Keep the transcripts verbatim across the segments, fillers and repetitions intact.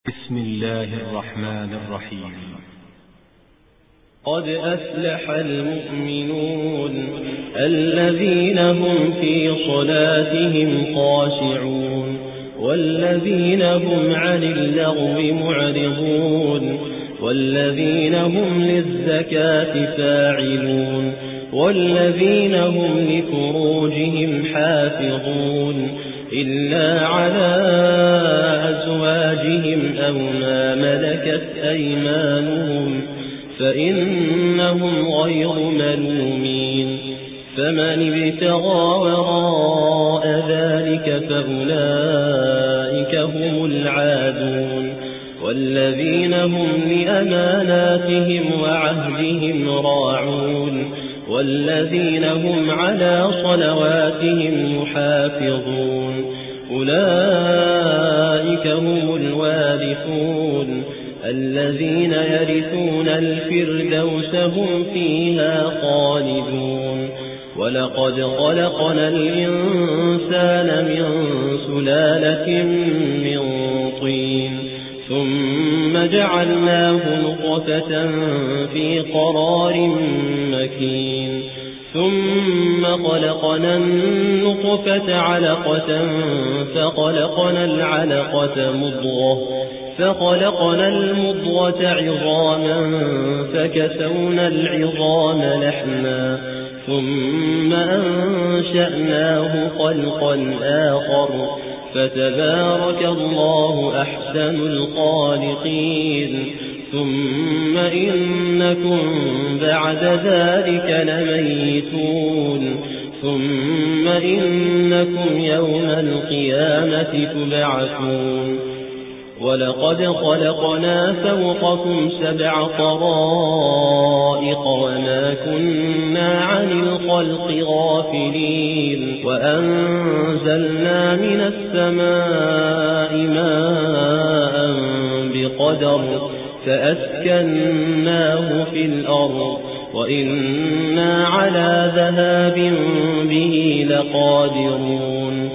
بسم الله الرحمن الرحيم. قد أفلح المؤمنون الذين هم في صلاتهم خاشعون والذين هم عن اللغو معرضون والذين هم للزكاة فاعلون والذين هم لفروجهم حافظون إلا على أزواجهم أو ما ملكت أيمانهم فإنهم غير ملومين. فمن ابتغى وراء ذلك فأولئك هم العادون والذين هم لأماناتهم وعهدهم راعون والذين هم على صلواتهم يحافظون أولئك هم الوارثون الذين يرثون الفردوس هم فيها خالدون. ولقد خلقنا الإنسان من سلالة من طين ثم جعلناه نطفة في قرار مكين ثم خلقنا النطفة علقة فخلقنا العلقة مضغة فخلقنا المضغة عظاما فكسونا العظام لحما ثم أنشأناه خلقا آخر فتبارك الله أحسن الخالقين. ثم إنكم بعد ذلك لميتون ثم إنكم يوم القيامة تبعثون. ولقد خلقنا فوقكم سبع طرائق وما كنا عن الخلق غافلين وأنزلنا من السماء ماء بقدر فأسكناه في الأرض وإنا على ذهاب به لقادرون.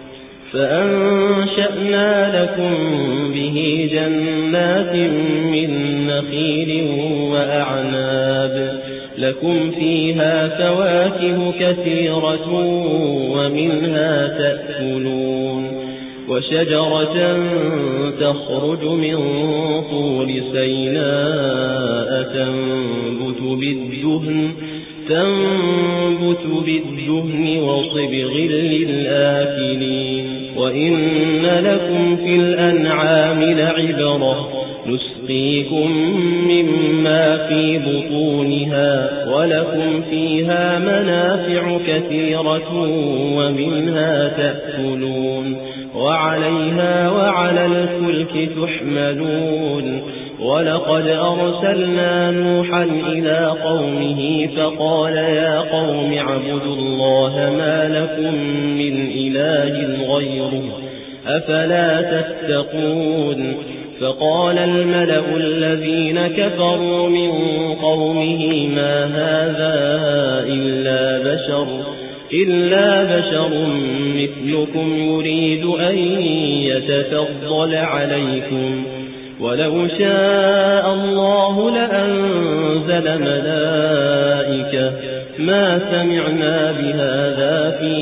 فأنشأنا لكم به جنات من نخيل وأعناب لكم فيها فواكه كثيرة ومنها تأكلون وشجرة تخرج من طور سيناء تنبت بالدهن تنبت بالدهن وصبغ للآكلين. وإن لكم في الأنعام لعبرة نسقيكم مما في بطونها ولكم فيها منافع كثيرة ومنها تأكلون وعليها وعلى الفلك تحملون. ولقد أرسلنا نوحا إلى قومه فقال يا قوم اعبدوا الله ما لكم من إله غيره أفلا تتقون. فقال الملأ الذين كفروا من قومه ما هذا إلا بشر إلا بشر مثلكم يريد أن يتفضل عليكم ولو شاء الله لأنزل ملائكة ما سمعنا بهذا في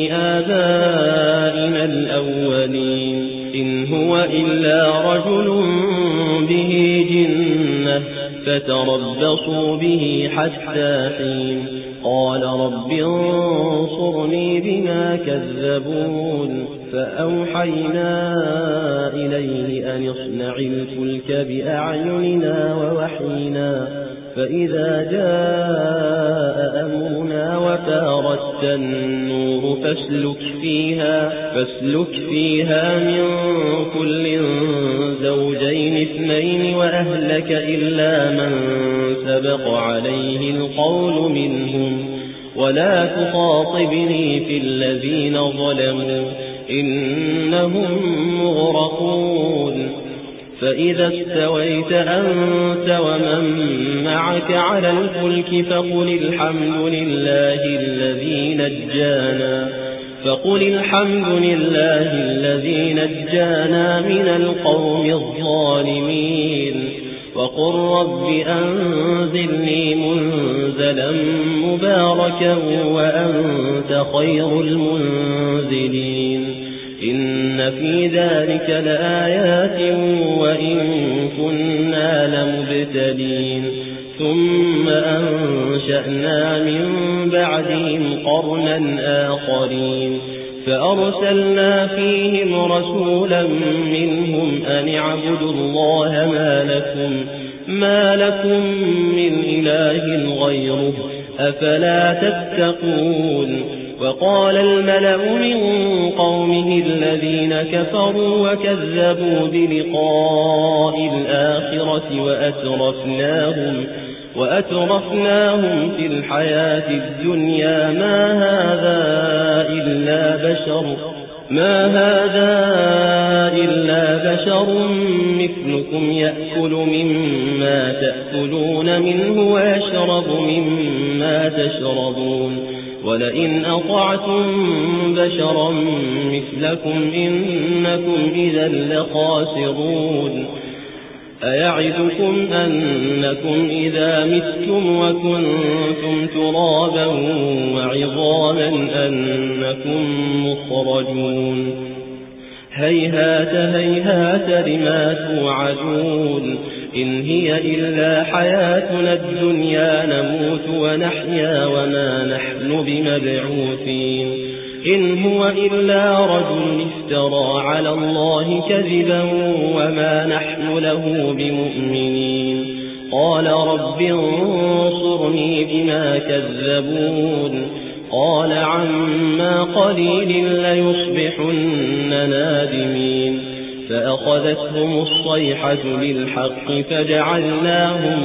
آبائنا الأولين إن هو إلا رجل به جنة فتربصوا به حتى حين. قال رب انصرني بما كذبون. فأوحينا إليه أن اصنع الفلك بأعيننا ووحينا فإذا جاء أمرنا وفارت النور فاسلك فيها, فاسلك فيها من كل زوجين اثنين وأهلك إلا من سبق عليه القول منهم ولا تخاطبني في الذين ظلموا إنهم مغرقون. فإذا استويت أنت ومن معك على الفلك فقل الحمد لله الذي نجانا فقل الحمد لله الذي نجانا من القوم الظالمين وقل رب أنزلني منزلا مباركا وأنت خير المنزلين إن في ذلك لآيات وإن كنا لمبتلين ثم أنشأنا من بعدهم قرنا آخرين فأرسلنا فيهم رسولا منهم أن اعبدوا الله ما لكم, ما لكم من إله غيره أفلا تتقون وقال الملأ من قومه الذين كفروا وكذبوا بلقاء الآخرة وأترفناهم, وأترفناهم في الحياة الدنيا ما هذا إلا بشر ما هذا إلا بشر مثلكم يأكل مما تأكلون منه ويشرب مما تشربون ولئن أطعتم بشرا مثلكم إنكم إذا لخاسرون أيعدكم أنكم إذا متم وكنتم ترابا وعظاما أنكم مخرجون هيهات هيهات لما توعدون إن هي إلا حياتنا الدنيا نموت ونحيا وما نحن بمبعوثين إن هو إلا رجل افترى على الله كذبا وما نحن له بمؤمنين قال رب انصرني بما كذبون قال عما قليل ليصبحن نادمين فأخذتهم الصيحة بالحق فجعلناهم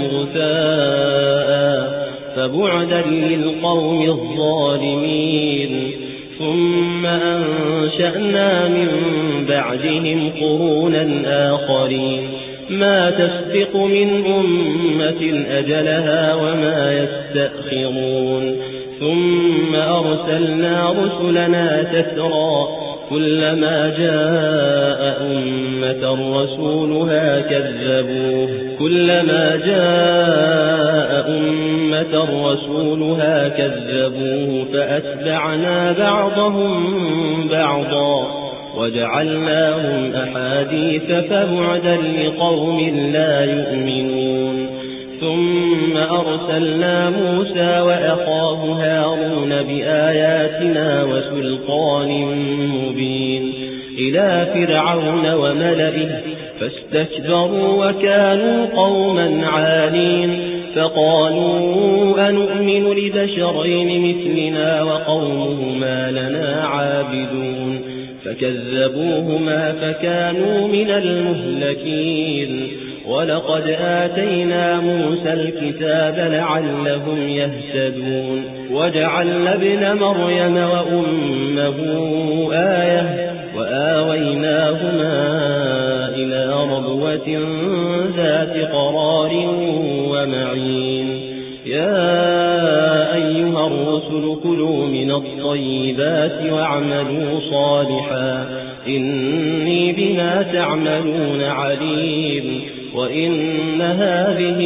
غثاء فبعدا للقوم الظالمين ثم أنشأنا من بعدهم قرونا آخرين ما تسبق من أمة أجلها وما يستأخرون ثم أرسلنا رسلنا تترى كلما جاء أمة رسولها كذبوه كلما جاء أمة رسولها كذبوه فأتبعنا بعضهم بعضا وجعلناهم أحاديث فبعدا لقوم لا يؤمنون ثم أرسلنا موسى وأخاه هارون بآياتنا وسلطان مبين إلى فرعون وملئه فاستكبروا وكانوا قوما عالين فقالوا أنؤمن لبشرين مثلنا وقومهما لنا عابدون فكذبوهما فكانوا من المهلكين ولقد آتينا موسى الكتاب لعلهم يهتدون وجعلنا ابن مريم وأمه آية وآويناهما إلى ربوة ذات قرار ومعين يا أيها الرسل كلوا من الطيبات واعملوا صالحا إني بما تعملون عليم وإن هذه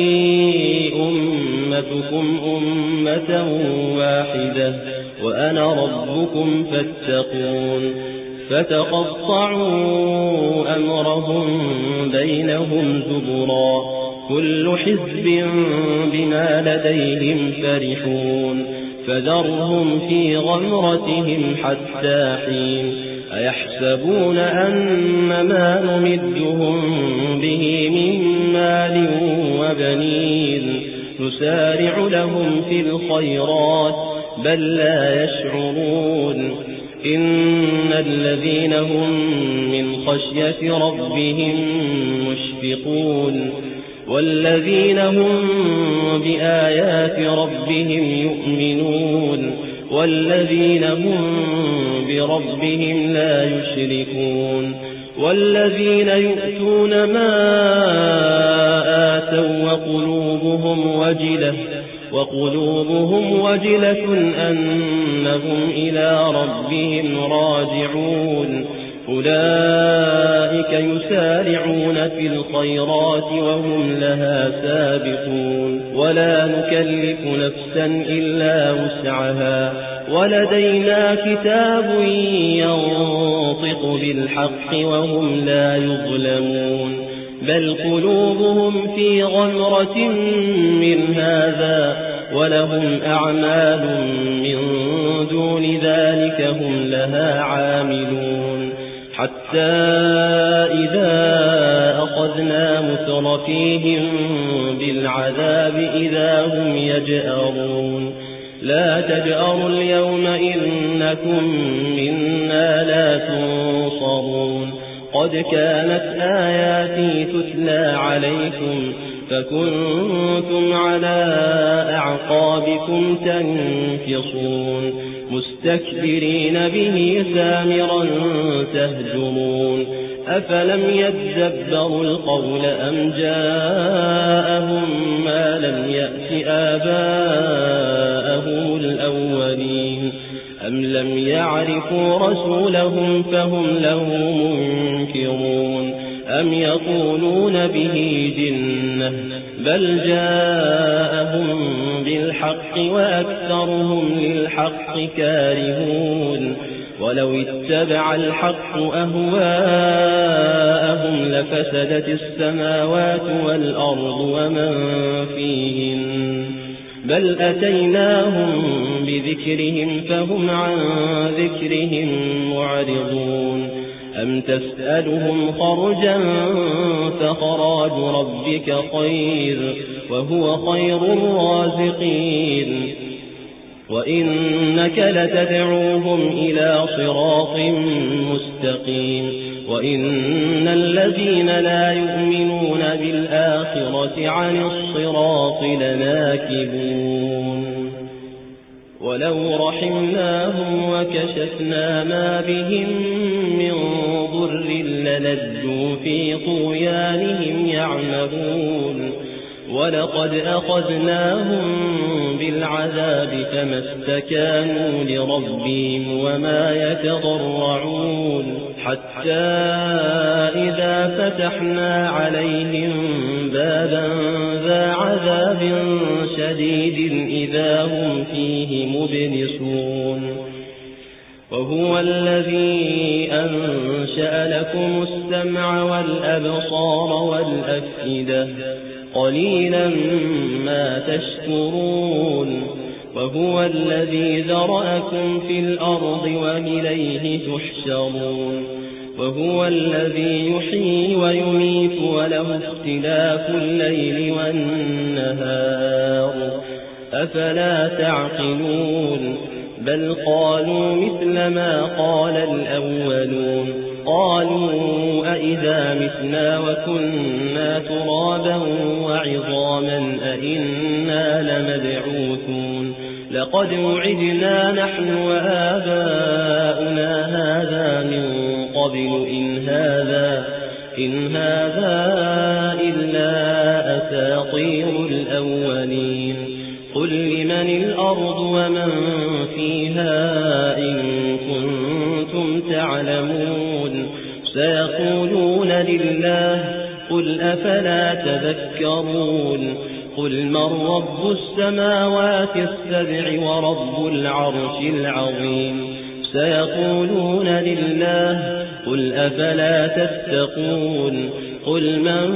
أمتكم أمة واحدة وأنا ربكم فاتقون فتقطعوا أمرهم بينهم زبرا كل حزب بما لديهم فرحون فذرهم في غمرتهم حتى حين أيحسبون أن ما نمدهم به من مال وبنين نسارع لهم في الخيرات بل لا يشعرون إن الذين هم من خشية ربهم مشفقون والذين هم بآيات ربهم يؤمنون والذين هم بربهم لا يشركون والذين يؤتون ما آتوا وقلوبهم وجلة وقلوبهم وجلة أنهم إلى ربهم راجعون أولئك يسارعون في الخيرات وهم لها سابقون ولا نكلف نفسا إلا وسعها ولدينا كتاب ينطق بالحق وهم لا يظلمون بل قلوبهم في غمرة من هذا ولهم أعمال من دون ذلك هم لها عاملون حتى إذا أخذنا مترفيهم بالعذاب إذا هم يجأرون لا تجأروا اليوم إنكم منا لا تنصرون قد كانت آياتي تتلى عليكم فكنتم على أعقابكم تنكصون مستكبرين به سامرا تهجمون أفلم يدبروا القول أم جاءهم ما لم يأت آباءهم الأولين أم لم يعرفوا رسولهم فهم له منكرون أم يقولون به جنة بل جاءهم بالحق وأكثرهم للحق كارهون ولو اتبع الحق أهواءهم لفسدت السماوات والأرض ومن فيهن بل أتيناهم بذكرهم فهم عن ذكرهم معرضون أم تسألهم خرجا فخراج ربك خير وهو خير الرازقين وإنك لتدعوهم إلى صراط مستقيم وإن الذين لا يؤمنون بالآخرة عن الصراط لناكبون ولو رحمناهم وكشفنا ما بهم من ضر للجوا في طغيانهم يعمهون ولقد أخذناهم بالعذاب فما استكانوا لربهم وما يتضرعون حتى إذا فتحنا عليهم بابا ذا عذاب شديد إذا هم فيه مبلسون وهو الذي أنشأ لكم السمع والأبصار والأفئدة قليلا ما تشكرون وهو الذي ذرأكم في الأرض وإليه تحشرون وهو الذي يحيي ويميت وله اختلاف الليل والنهار أفلا تعقلون بل قالوا مثل ما قال الأولون قالوا أئذا متنا وكنا ترابا وعظاما أئنا لمبعوثون لقد وعدنا نحن وآباؤنا هذا من قبل إن هذا إن هذا إلا أساطير الأولين قل لمن الأرض ومن فيها إن كنتم تعلمون سيقولون لله قل أفلا تذكرون قل من رب السماوات السبع ورب العرش العظيم سيقولون لله قل أفلا تتقون قل من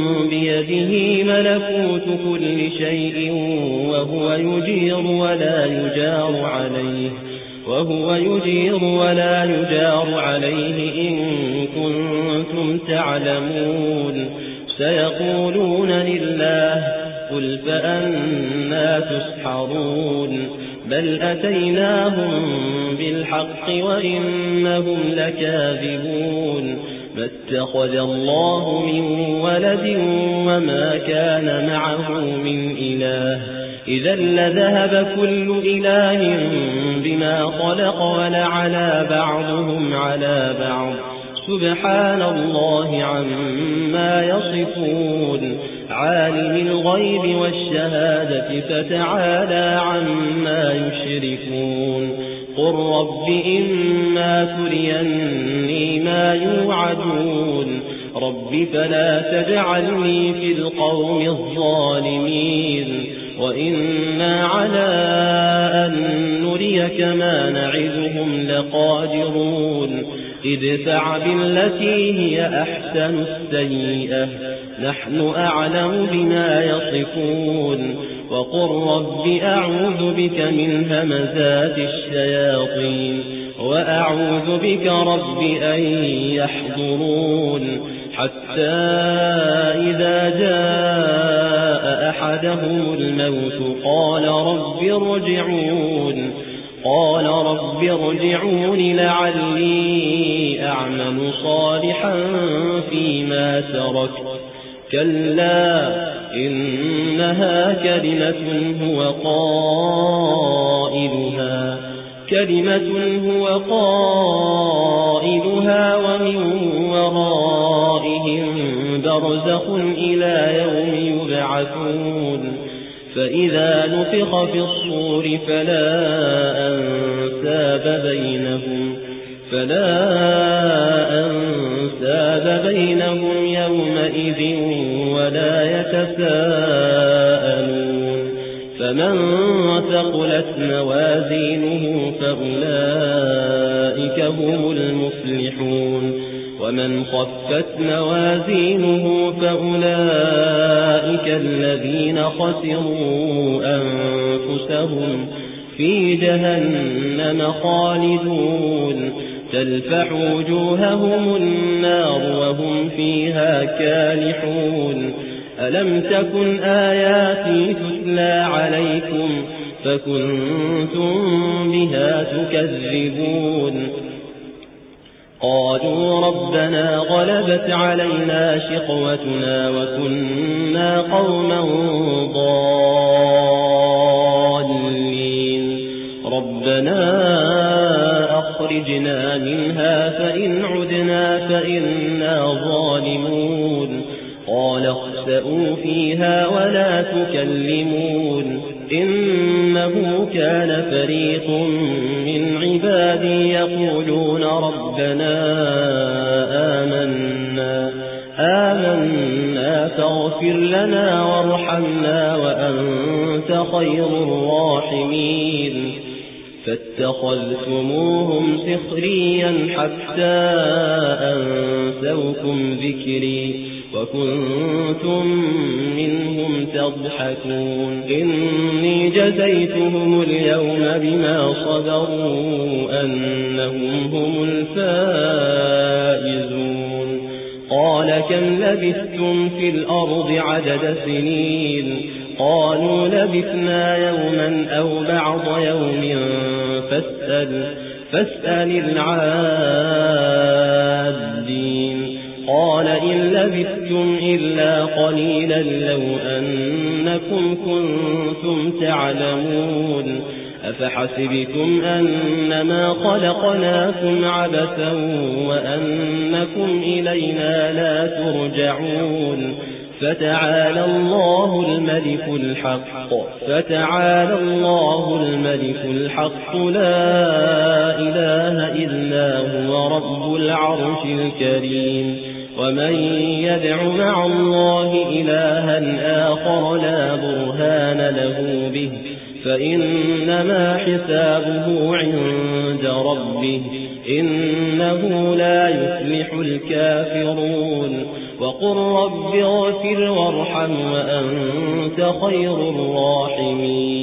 بيده ملكوت كل شيء وهو يجير ولا يجار عليه وهو يجير ولا يجار عليه إن كنتم تعلمون سيقولون لله قل فأنا تسحرون بل أتيناهم بالحق وإنهم لكاذبون ما اتخذ الله من ولد وما كان معه من إله إذا لذهب كل إله بما خلق ولعلى بعضهم على بعض سبحان الله عما يصفون عالم الغيب والشهادة فتعالى عما يشركون قل رب إما تريني ما يوعدون رب فلا تجعلني في القوم الظالمين وإنا على أن نريك ما نعدهم لقادرون ادفع بالتي هي أحسن السيئة نحن أعلم بما يصفون وقل رب أعوذ بك من همزات الشياطين وأعوذ بك رب أن يحضرون حتى إذا جاء أحدهم الموت قال رب ارجعون قال رب ارجعون لعلي أعمل صالحا فيما تركت كلا إنها كلمة هو قائلها كلمة هو قائلها ومن ورائهم برزخ إلى يوم يبعثون فإذا نفخ في الصور فلا أنساب بينهم فلا أنساب بينهم يومئذ ولا يتساءلون فمن ثقلت موازينه فأولئك هم المفلحون ومن خفت موازينه فأولئك الذين خسروا أنفسهم في جهنم خالدون تلفح وجوههم النار وهم فيها كالحون ألم تكن آياتي تتلى عليكم فكنتم بها تكذبون قالوا ربنا غلبت علينا شقوتنا وكنا قوما ضالين ربنا أخرجنا منها فإن عدنا فإنا ظالمون قال اخسئوا فيها ولا تكلمون إنه كان فريق من عبادي يقولون ربنا آمنا آمنا فاغفر لنا وارحمنا وأنت خير الراحمين فاتخذتموهم سخريا حتى أنسوكم ذكري وكنتم منهم تضحكون إني جزيتهم اليوم بما صبروا أنهم هم الفائزون قال كم لبثتم في الأرض عدد سنين قالوا لبثنا يوما أو بعض يوم فاسأل, فاسأل العادين قال إن لبثتم إلا قليلا لو أنكم كنتم تعلمون أفحسبتم أنما خلقناكم عبثا وأنكم إلينا لا ترجعون فتعالى الله الملك الحق فتعالى الله الملك الحق لا إله إلا هو رب العرش الكريم ومن يدع مع الله إلها آخر لا برهان له به فإنما حسابه عند ربه إنه لا يفلح الكافرون وقل رب اغفر وارحم وأنت خير الراحمين